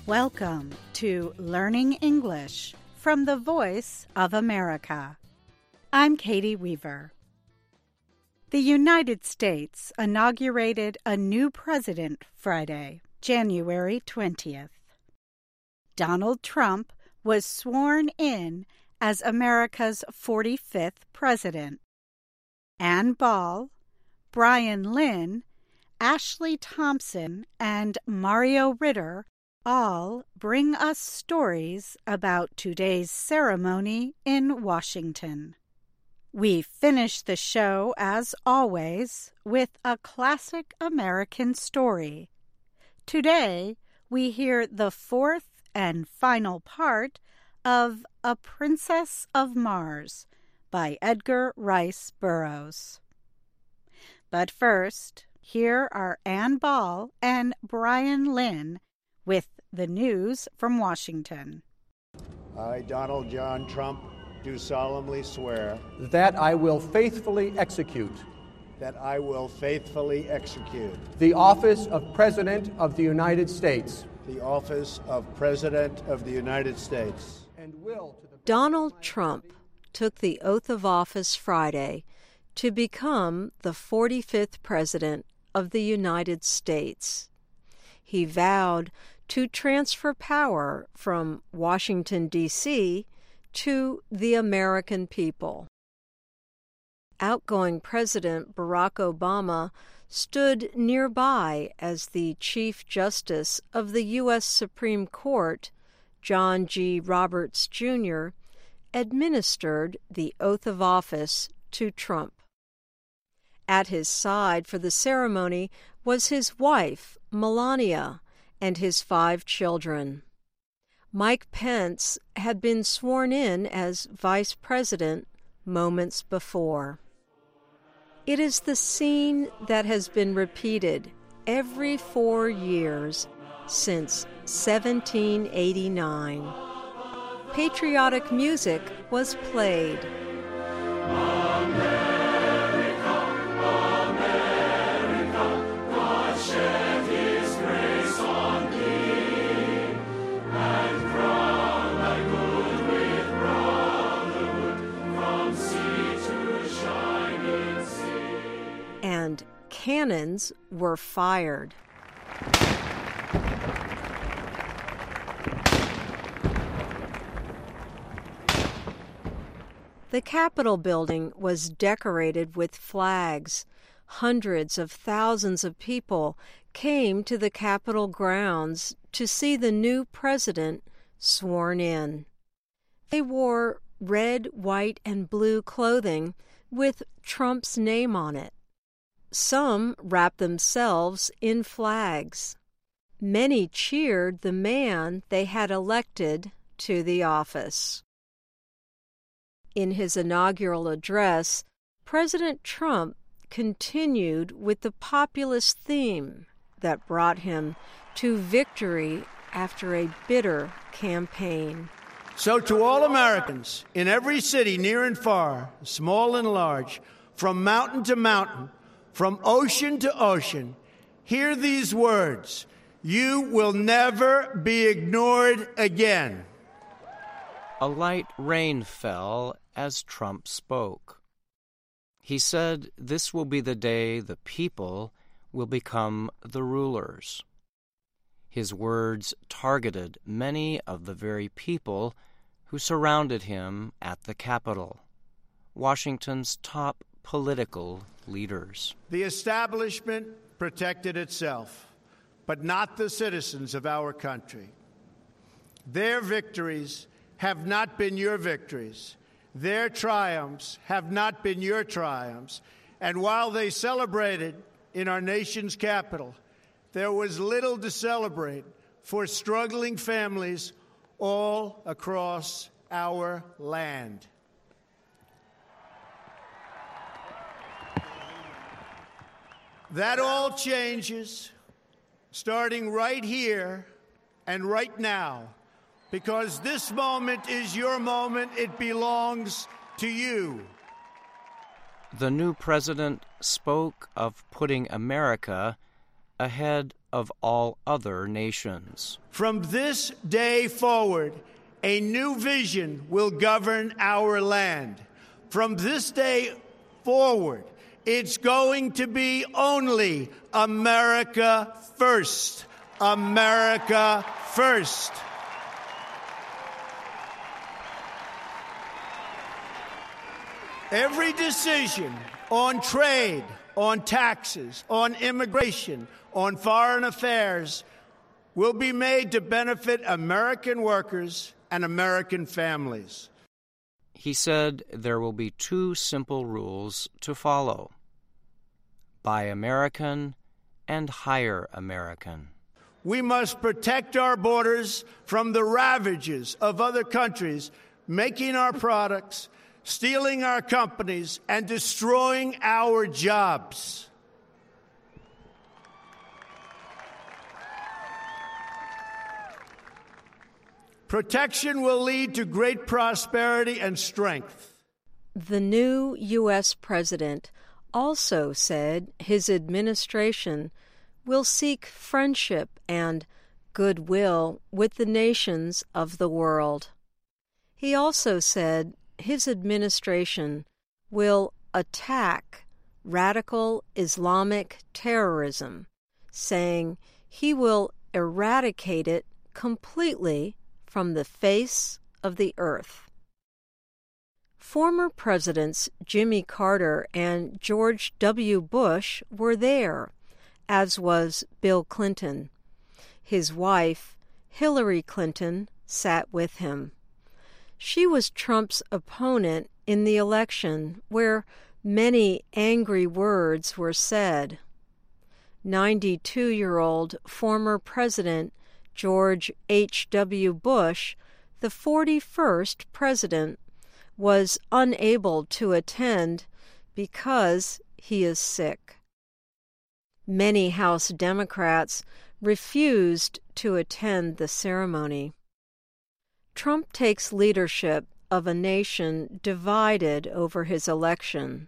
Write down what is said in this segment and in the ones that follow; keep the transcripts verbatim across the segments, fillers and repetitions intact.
Welcome to Learning English from the Voice of America. I'm Katie Weaver. The United States inaugurated a new president Friday, January twentieth. Donald Trump was sworn in as America's forty-fifth president. Ann Ball, Brian Lynn, Ashley Thompson, and Mario Ritter all bring us stories about today's ceremony in Washington. We finish the show, as always, with a classic American story. Today, we hear the fourth and final part of A Princess of Mars by Edgar Rice Burroughs. But first, here are Ann Ball and Brian Lynn with the news from Washington. I, Donald John Trump, do solemnly swear that I will faithfully execute that I will faithfully execute the office of President of the United States the office of President of the United States and will to the Donald Trump took the oath of office Friday to become the forty-fifth President of the United States. He vowed to transfer power from Washington, D C to the American people. Outgoing President Barack Obama stood nearby as the Chief Justice of the U S Supreme Court, John G. Roberts, Junior, administered the oath of office to Trump. At his side for the ceremony was his wife, Melania, and his five children. Mike Pence had been sworn in as Vice President moments before. It is the scene that has been repeated every four years since seventeen eighty-nine. Patriotic music was played. And cannons were fired. The Capitol building was decorated with flags. Hundreds of thousands of people came to the Capitol grounds to see the new president sworn in. They wore red, white, and blue clothing with Trump's name on it. Some wrapped themselves in flags. Many cheered the man they had elected to the office. In his inaugural address, President Trump continued with the populist theme that brought him to victory after a bitter campaign. So to all Americans, in every city near and far, small and large, from mountain to mountain, from ocean to ocean, hear these words: you will never be ignored again. A light rain fell as Trump spoke. He said this will be the day the people will become the rulers. His words targeted many of the very people who surrounded him at the Capitol, Washington's top political leaders. The establishment protected itself, but not the citizens of our country. Their victories have not been your victories. Their triumphs have not been your triumphs. And while they celebrated in our nation's capital, there was little to celebrate for struggling families all across our land. That all changes starting right here and right now, because this moment is your moment. It belongs to you. The new president spoke of putting America ahead of all other nations. From this day forward, a new vision will govern our land. From this day forward, it's going to be only America first. America first. Every decision on trade, on taxes, on immigration, on foreign affairs will be made to benefit American workers and American families. He said there will be two simple rules to follow: Buy American and hire American. We must protect our borders from the ravages of other countries making our products, stealing our companies, and destroying our jobs. Protection will lead to great prosperity and strength. The new U S president also said his administration will seek friendship and goodwill with the nations of the world. He also said his administration will attack radical Islamic terrorism, saying he will eradicate it completely from the face of the earth. Former Presidents Jimmy Carter and George W. Bush were there, as was Bill Clinton. His wife, Hillary Clinton, sat with him. She was Trump's opponent in the election, where many angry words were said. ninety-two-year-old former President George H W. Bush, the forty-first president, was unable to attend because he is sick. Many House Democrats refused to attend the ceremony. Trump takes leadership of a nation divided over his election.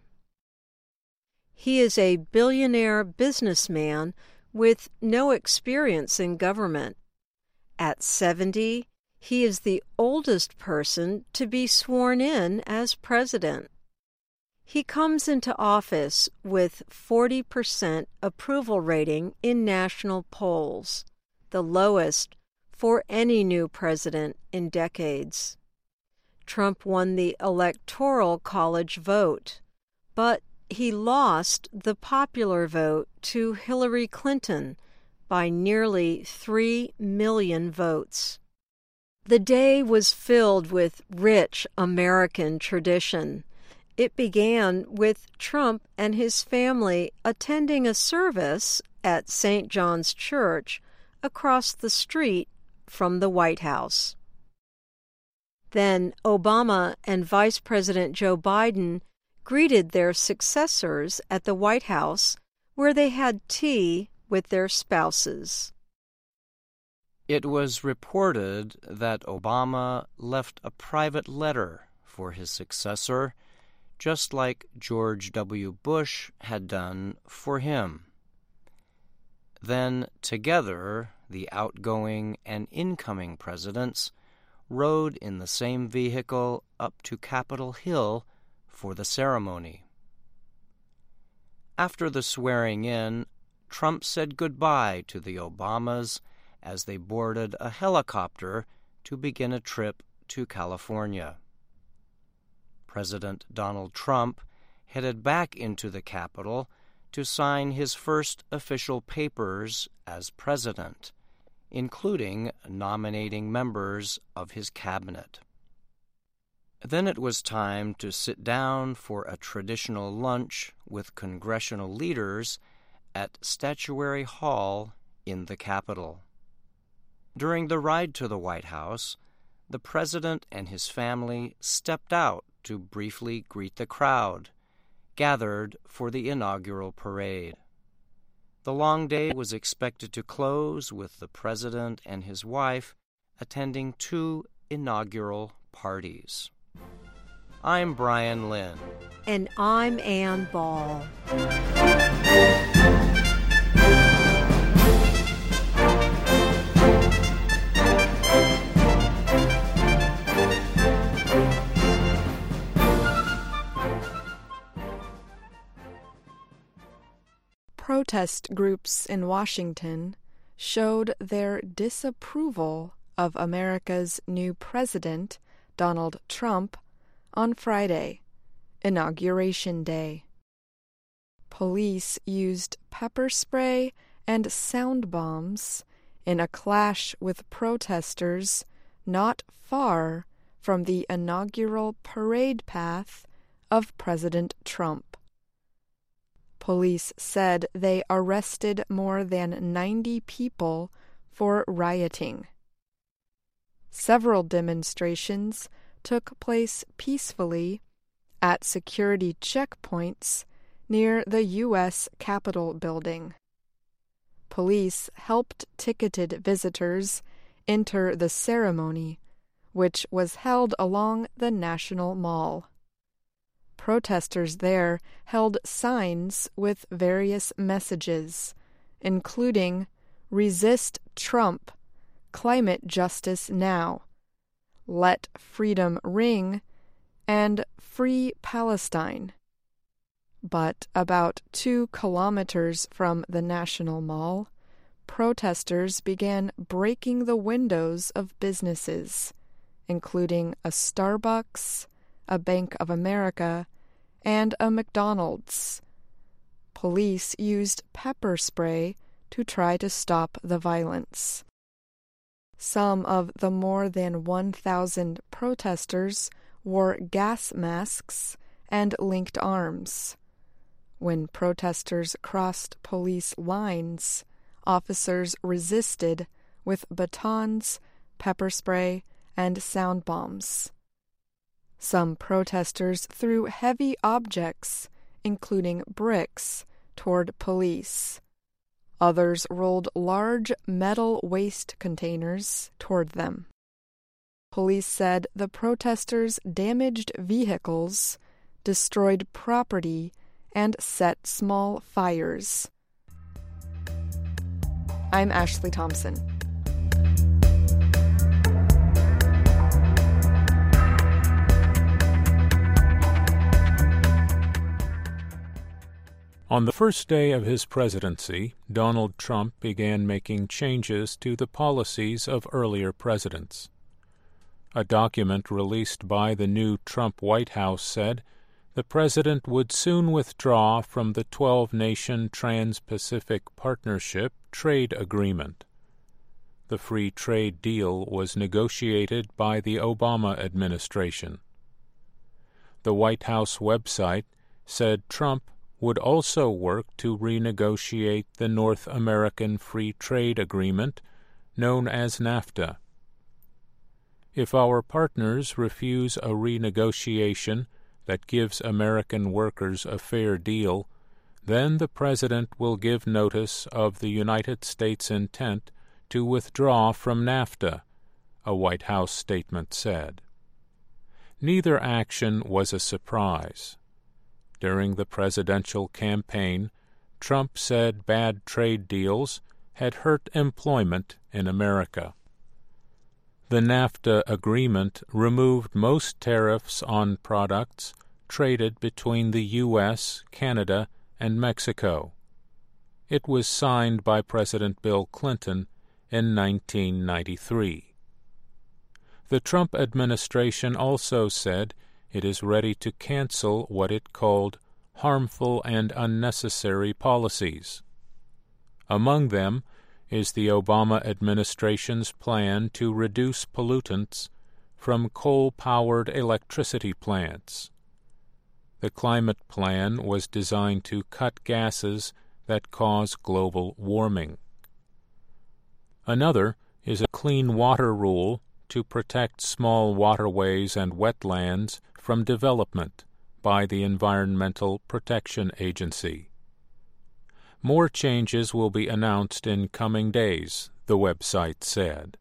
He is a billionaire businessman with no experience in government. At seventy, he is the oldest person to be sworn in as president. He comes into office with forty percent approval rating in national polls, the lowest for any new president in decades. Trump won the Electoral College vote, but he lost the popular vote to Hillary Clinton by nearly three million votes. The day was filled with rich American tradition. It began with Trump and his family attending a service at Saint John's Church across the street from the White House. Then Obama and Vice President Joe Biden greeted their successors at the White House, where they had tea with their spouses. It was reported that Obama left a private letter for his successor, just like George W. Bush had done for him. Then, together, the outgoing and incoming presidents rode in the same vehicle up to Capitol Hill for the ceremony. After the swearing-in, Trump said goodbye to the Obamas as they boarded a helicopter to begin a trip to California. President Donald Trump headed back into the Capitol to sign his first official papers as president, including nominating members of his cabinet. Then it was time to sit down for a traditional lunch with congressional leaders at Statuary Hall in the Capitol. During the ride to the White House, the president and his family stepped out to briefly greet the crowd gathered for the inaugural parade. The long day was expected to close with the president and his wife attending two inaugural parties. I'm Brian Lynn. And I'm Ann Ball. protest groups in Washington showed their disapproval of America's new president, Donald Trump, on Friday, Inauguration Day. Police used pepper spray and sound bombs in a clash with protesters not far from the inaugural parade path of President Trump. Police said they arrested more than ninety people for rioting. Several demonstrations took place peacefully at security checkpoints near the U S Capitol building. Police helped ticketed visitors enter the ceremony, which was held along the National Mall. Protesters there held signs with various messages, including "Resist Trump," "Climate Justice Now," "Let Freedom Ring," and "Free Palestine." But about two kilometers from the National Mall, protesters began breaking the windows of businesses, including a Starbucks, a Bank of America, and a McDonald's. Police used pepper spray to try to stop the violence. Some of the more than one thousand protesters wore gas masks and linked arms. When protesters crossed police lines, officers resisted with batons, pepper spray, and sound bombs. Some protesters threw heavy objects, including bricks, toward police. Others rolled large metal waste containers toward them. Police said the protesters damaged vehicles, destroyed property, and set small fires. I'm Ashley Thompson. On the first day of his presidency, Donald Trump began making changes to the policies of earlier presidents. A document released by the new Trump White House said the president would soon withdraw from the twelve-nation Trans-Pacific Partnership trade agreement. The free trade deal was negotiated by the Obama administration. The White House website said Trump would also work to renegotiate the North American Free Trade Agreement, known as NAFTA. If our partners refuse a renegotiation that gives American workers a fair deal, then the President will give notice of the United States' intent to withdraw from NAFTA, a White House statement said. Neither action was a surprise. During the presidential campaign, Trump said bad trade deals had hurt employment in America. The NAFTA agreement removed most tariffs on products traded between the U S, Canada, and Mexico. It was signed by President Bill Clinton in nineteen ninety-three. The Trump administration also said it is ready to cancel what it called harmful and unnecessary policies. Among them is the Obama administration's plan to reduce pollutants from coal-powered electricity plants. The climate plan was designed to cut gases that cause global warming. Another is a clean water rule to protect small waterways and wetlands from development by the Environmental Protection Agency. More changes will be announced in coming days, the website said.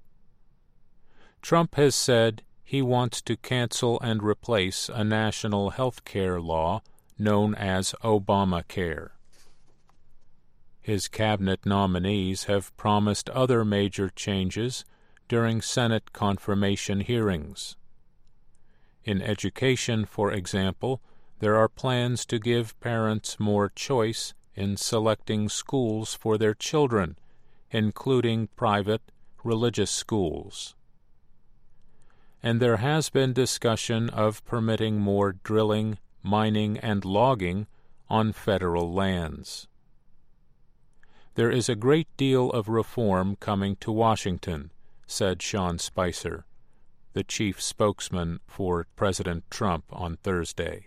Trump has said he wants to cancel and replace a national health care law known as Obamacare. His cabinet nominees have promised other major changes during Senate confirmation hearings. In education, for example, there are plans to give parents more choice in selecting schools for their children, including private religious schools. And there has been discussion of permitting more drilling, mining, and logging on federal lands. There is a great deal of reform coming to Washington, said Sean Spicer, the chief spokesman for President Trump, on Thursday.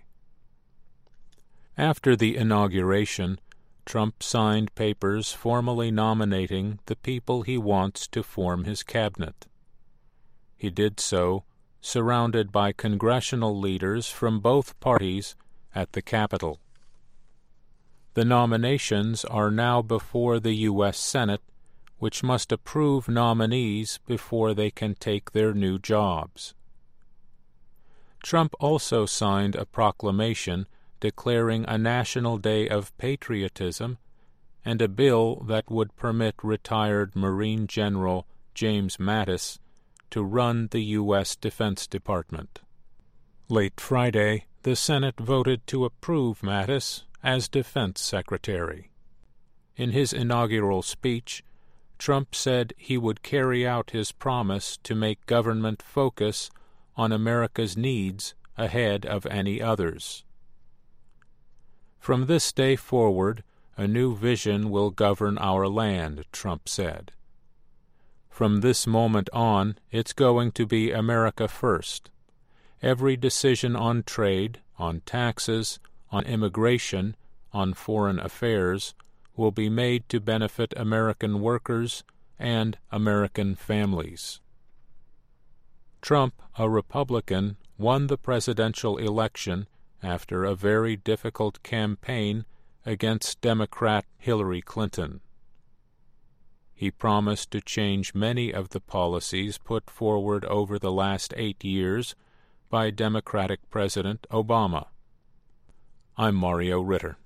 After the inauguration, Trump signed papers formally nominating the people he wants to form his cabinet. He did so surrounded by congressional leaders from both parties at the Capitol. The nominations are now before the U S Senate, which must approve nominees before they can take their new jobs. Trump also signed a proclamation declaring a National Day of Patriotism and a bill that would permit retired Marine General James Mattis to run the U S Defense Department. Late Friday, the Senate voted to approve Mattis as Defense Secretary. In his inaugural speech, Trump said he would carry out his promise to make government focus on America's needs ahead of any others. From this day forward, a new vision will govern our land, Trump said. From this moment on, it's going to be America first. Every decision on trade, on taxes, on immigration, on foreign affairs will be made to benefit American workers and American families. Trump, a Republican, won the presidential election after a very difficult campaign against Democrat Hillary Clinton. He promised to change many of the policies put forward over the last eight years by Democratic President Obama. I'm Mario Ritter.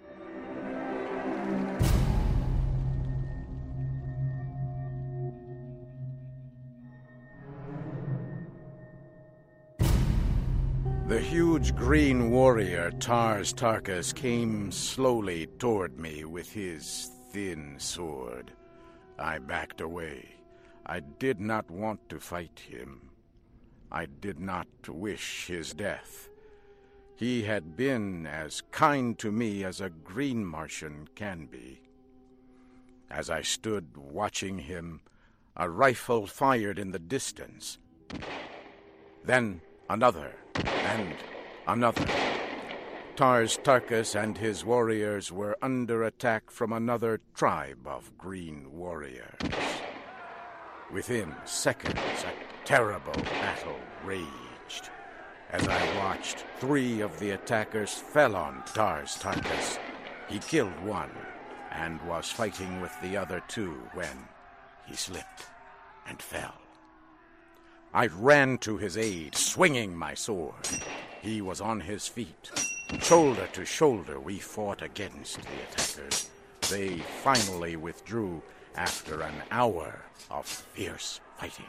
The huge green warrior Tars Tarkas came slowly toward me with his thin sword. I backed away. I did not want to fight him. I did not wish his death. He had been as kind to me as a green Martian can be. As I stood watching him, a rifle fired in the distance. Then another, and another. Tars Tarkas and his warriors were under attack from another tribe of green warriors. Within seconds, a terrible battle raged. As I watched, three of the attackers fell on Tars Tarkas. He killed one and was fighting with the other two when he slipped and fell. I ran to his aid, swinging my sword. He was on his feet. Shoulder to shoulder, we fought against the attackers. They finally withdrew after an hour of fierce fighting.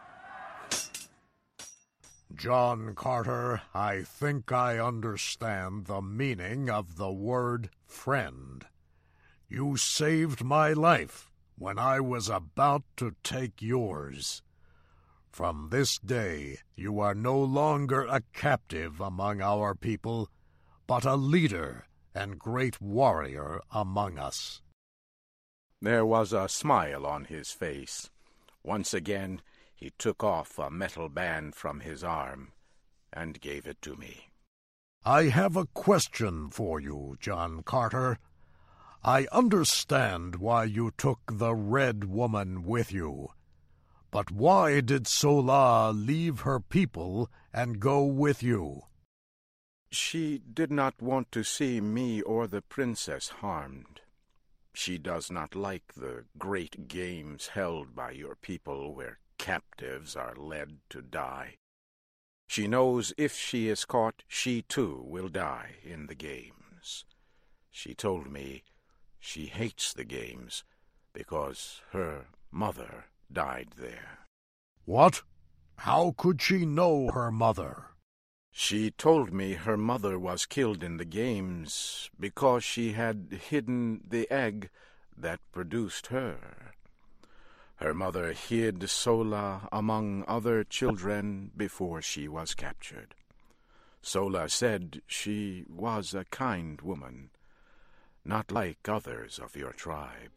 John Carter, I think I understand the meaning of the word friend. You saved my life when I was about to take yours. From this day, you are no longer a captive among our people, but a leader and great warrior among us. There was a smile on his face. Once again, he took off a metal band from his arm and gave it to me. I have a question for you, John Carter. I understand why you took the Red Woman with you. But why did Sola leave her people and go with you? She did not want to see me or the princess harmed. She does not like the great games held by your people where captives are led to die. She knows if she is caught, she too will die in the games. She told me she hates the games because her mother died there. What? How could she know her mother? She told me her mother was killed in the games because she had hidden the egg that produced her. Her mother hid Sola among other children before she was captured. Sola said she was a kind woman, not like others of your tribe.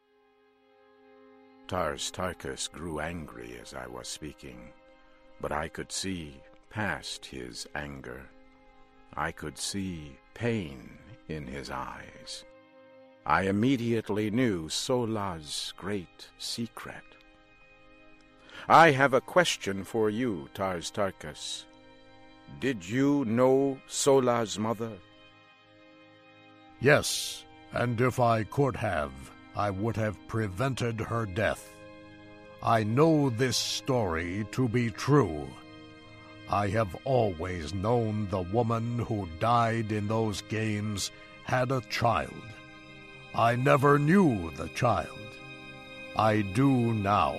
Tars Tarkas grew angry as I was speaking, but I could see past his anger. I could see pain in his eyes. I immediately knew Sola's great secret. I have a question for you, Tars Tarkas. Did you know Sola's mother? Yes, and if I could have, I would have prevented her death. I know this story to be true. I have always known the woman who died in those games had a child. I never knew the child. I do now.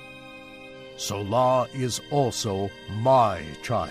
Sola is also my child.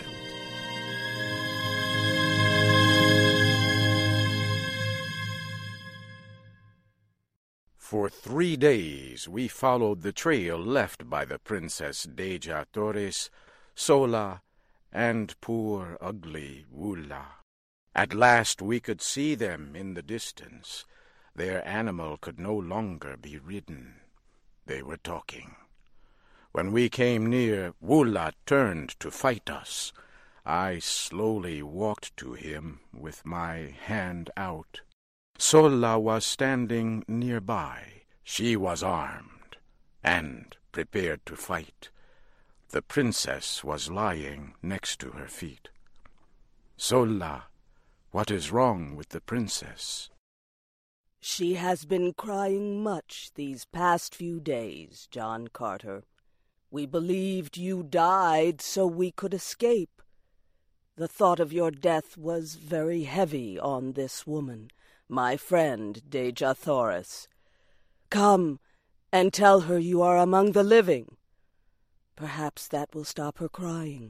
For three days we followed the trail left by the Princess Deja Torres, Sola, and poor ugly Wulla. At last we could see them in the distance. Their animal could no longer be ridden. They were talking. When we came near, Wulla turned to fight us. I slowly walked to him with my hand out. Sola was standing nearby. She was armed and prepared to fight. The princess was lying next to her feet. Sola, what is wrong with the princess? She has been crying much these past few days, John Carter. We believed you died so we could escape. The thought of your death was very heavy on this woman, my friend Deja Torres. Come and tell her you are among the living. Perhaps that will stop her crying.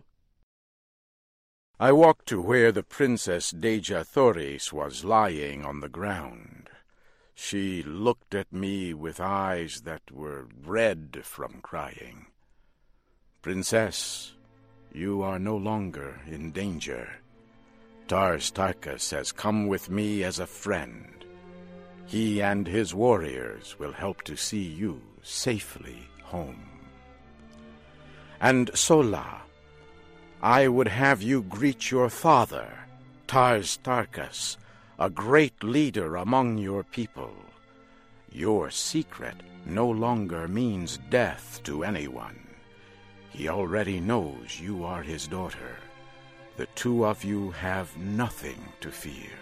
I walked to where the Princess Deja Torres was lying on the ground. She looked at me with eyes that were red from crying. Princess, you are no longer in danger. Tars Tarkas has come with me as a friend. He and his warriors will help to see you safely home. And Sola, I would have you greet your father, Tars Tarkas, a great leader among your people. Your secret no longer means death to anyone. He already knows you are his daughter. The two of you have nothing to fear.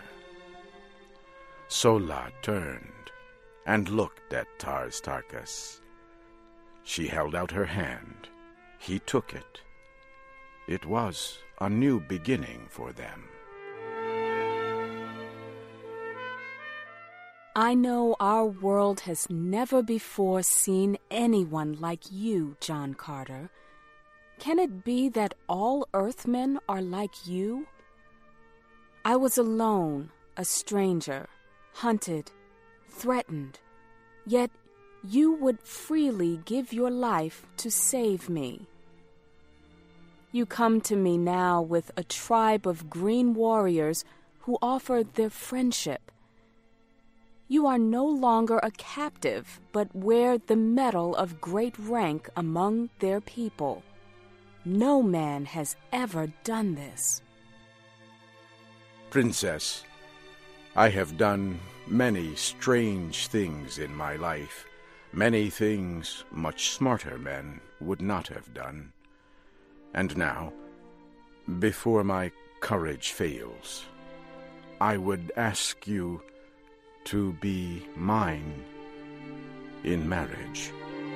Sola turned and looked at Tars Tarkas. She held out her hand. He took it. It was a new beginning for them. I know our world has never before seen anyone like you, John Carter. Can it be that all Earthmen are like you? I was alone, a stranger, hunted, threatened, yet you would freely give your life to save me. You come to me now with a tribe of green warriors who offer their friendship. You are no longer a captive, but wear the medal of great rank among their people. No man has ever done this. Princess, I have done many strange things in my life, many things much smarter men would not have done. And now, before my courage fails, I would ask you to be mine in marriage.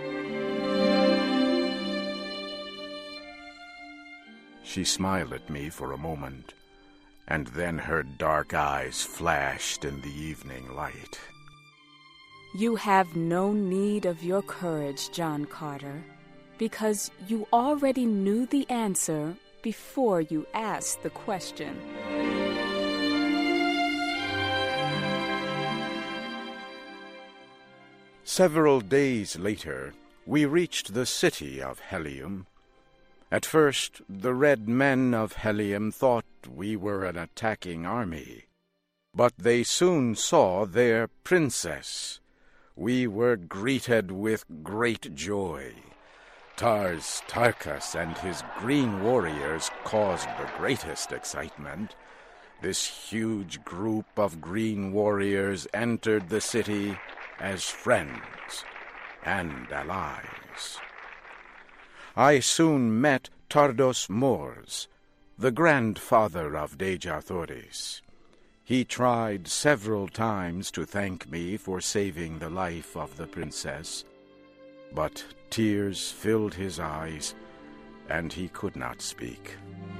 She smiled at me for a moment, and then her dark eyes flashed in the evening light. You have no need of your courage, John Carter, because you already knew the answer before you ask the question. Several days later, we reached the city of Helium. At first, the red men of Helium thought we were an attacking army, but they soon saw their princess. We were greeted with great joy. Tars Tarkas and his green warriors caused the greatest excitement. This huge group of green warriors entered the city as friends and allies. I soon met Tardos Mors, the grandfather of Dejah Thoris. He tried several times to thank me for saving the life of the princess, but tears filled his eyes, and he could not speak.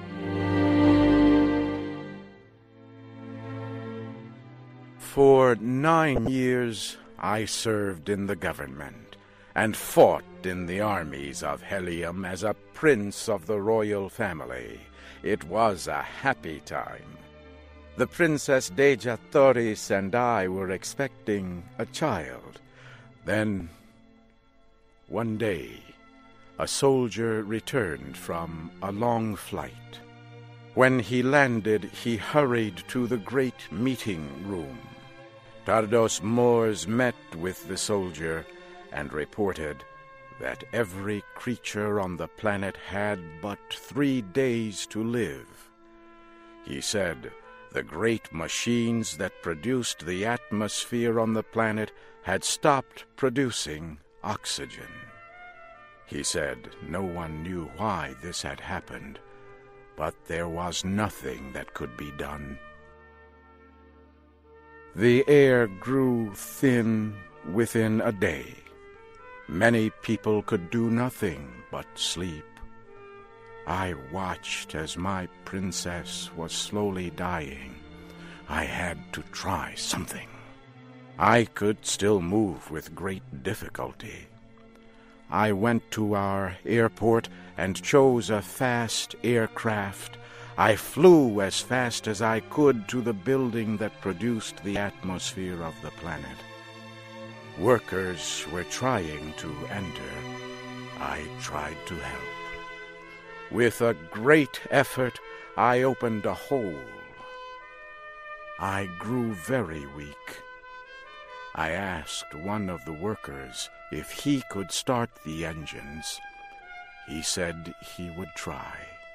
For nine years I served in the government, and fought in the armies of Helium as a prince of the royal family. It was a happy time. The Princess Dejah Thoris and I were expecting a child. Then, one day, a soldier returned from a long flight. When he landed, he hurried to the great meeting room. Tardos Mors met with the soldier and reported that every creature on the planet had but three days to live. He said the great machines that produced the atmosphere on the planet had stopped producing oxygen. He said no one knew why this had happened, but there was nothing that could be done. The air grew thin within a day. Many people could do nothing but sleep. I watched as my princess was slowly dying. I had to try something. I could still move with great difficulty. I went to our airport and chose a fast aircraft. I flew as fast as I could to the building that produced the atmosphere of the planet. Workers were trying to enter. I tried to help. With a great effort, I opened a hole. I grew very weak. I asked one of the workers if he could start the engines. He said he would try.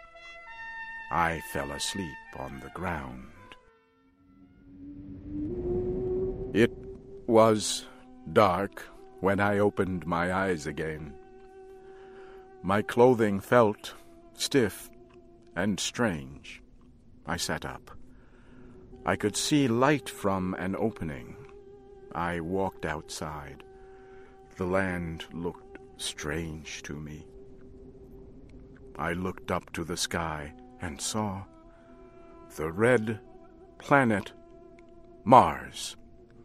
I fell asleep on the ground. It was dark when I opened my eyes again. My clothing felt stiff and strange. I sat up. I could see light from an opening. I walked outside. The land looked strange to me. I looked up to the sky and saw the red planet Mars.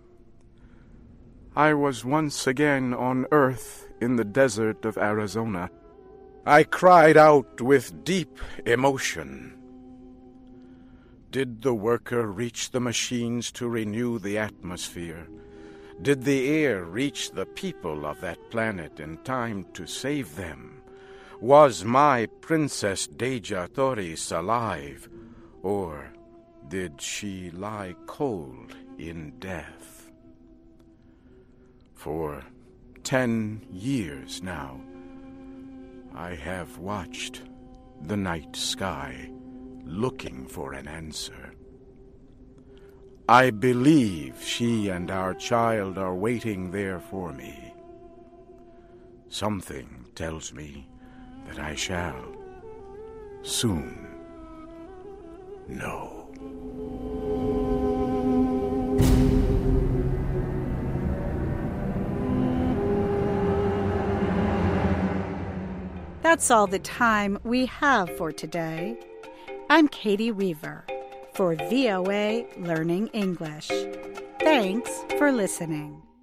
I was once again on Earth in the desert of Arizona. I cried out with deep emotion. Did the worker reach the machines to renew the atmosphere? Did the air reach the people of that planet in time to save them? Was my Princess Dejah Thoris alive, or did she lie cold in death? For ten years now, I have watched the night sky looking for an answer. I believe she and our child are waiting there for me. Something tells me that I shall soon know. That's all the time we have for today. I'm Katie Weaver for V O A Learning English. Thanks for listening.